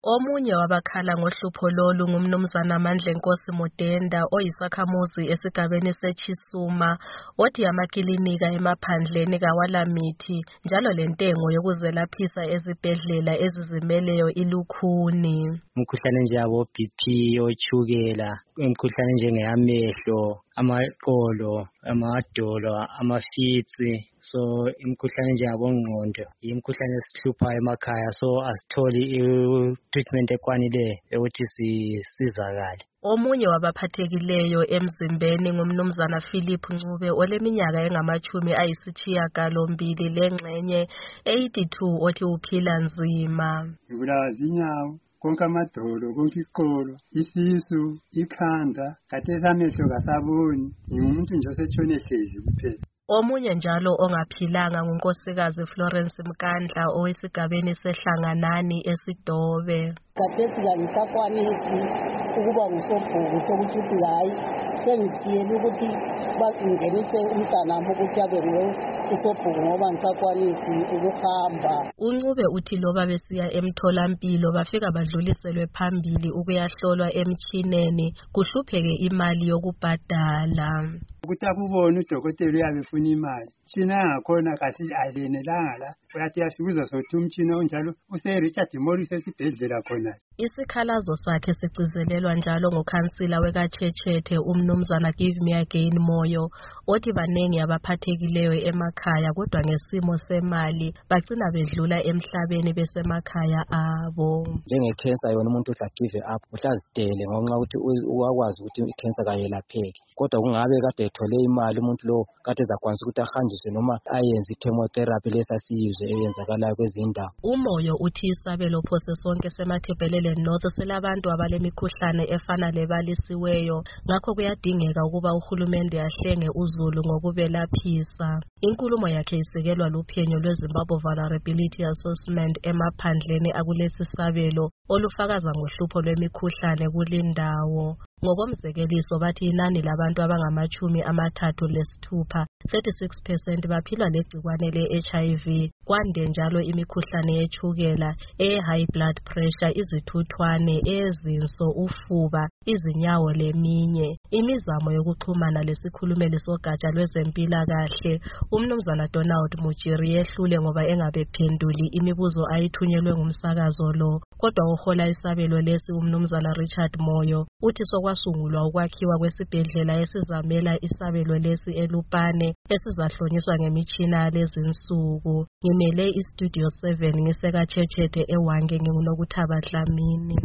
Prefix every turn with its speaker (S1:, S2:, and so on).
S1: Omunye wabakhala ngohlupho lolu ngumnumzana Mandla Nkosi Mudenda oyisakhamuzi esigabeni seChisuma othi amakilinika emaphandleni kawalamithi njalo lentengo yokuzelaphisa ezibhedlela ezizimeleyo ilukhuni.
S2: Umkhuhlane njengabo BP, otshukela, imkhuhlane njengeyamehlo, amaqolo, amadolo, amafitsi. So imkhuhlane njengabongqondo imkhuhlane esihluphayo emakhaya, so asitholi treatment ekwanileyo ukuthi sisizakale.
S1: Omunye wabaphathekileyo emzimbeni ngumnumzana Philip Ncube oleminyaka engamashumi lengxenye 82 othi uphila nzima.
S3: Ngibulawa zinyawo, konke amadolo, konke iqolo, isisu, ikhanda, khathesi amehlo kasaboni. Ngingumuntu nje osetshone hlezi kuphela.
S1: Omunye njalo ongaphilanga ngunkosikazi Florence Mkandla owesigabeni seHlanganani eSidobe.
S4: Khathesi kangisakwanisi ukuba ngusobhuku sokuthi hayi sengithiyele ukuthi basingenise umntanami ukuthi abe usobhuku ngoba ngisakwanisi ukuhamba.
S1: uNcube uthi loba besiya emtholampilo bafika badluliselwe phambili ukuyahlolwa emtshineni kuhlupheke imali yokubhadala.
S3: Ukuthi akubone udokotela uyabe efuna imali. Mtshina yangakhona ayenelanga la. Uyathi yasikuza sothi umtshina onjalo use-Richard Morris esibhedlela khona.
S1: Isikhalazo sakhe sigcizelelwa njalo ngukhansila wekaChechethe umnumzana Give Me Again Moyo othi banengi abaphathekileyo emakhaya kodwa ngesimo semali bagcina bedlula emhlabeni besemakhaya abo.
S2: Njenge-cancer yona umuntu uhle give up, uhlazidele ngenxa ukuthi wakwazi ukuthi i-cancer kayelapheki. Kodwa kungabe kade ethole imali umuntu lo kade ezakwanisa ukuthi ahanjiswe noma ayenze i-chemotherapy lesasiyizwe eyenzakalayo kwezindawo.
S1: Umoyo uthi isabelo phose sonke semaThebelele North selabantu abalemikhuhlane efana lebalisiweyo ngakho kuyadingeka ukuba uhulumende ahlenge uzulu ngokubelaphisa. Inkulumo yakhe isikelwa luphenyo lweZimbabwe Vulnerability Assessment emaphandleni akulesi sabelo olufakaza ngohlupho lwemikhuhlane kulindawo. Ngokomzekeliso bathi inani labantu abangama-36 36% baphila legcikwane le-HIV. Kwande njalo imikhuhlane yetshukela, high blood pressure, izithuthwane, ezinso, ufuba, izinyawo leminye. Imizamo yokuxhumana lesikhulumeli sogatsha lwezempilakahle umnumzana Donald Mujiri yehlule ngoba engabephenduli imibuzo ayithunyelwe ngumsakazo lo. Kodwa uhola isabelo lesi umnumzana Richard Moyo uthi sokwasungulwa ukwakhiwa kwesibhedlela esizamela isabelo lesi eLupane esizahlonyiswa ngemitshina lezinsuku. Ngimele iStudio 7 ngisekaChechethe eWange nginguNokuthaba Dlamini.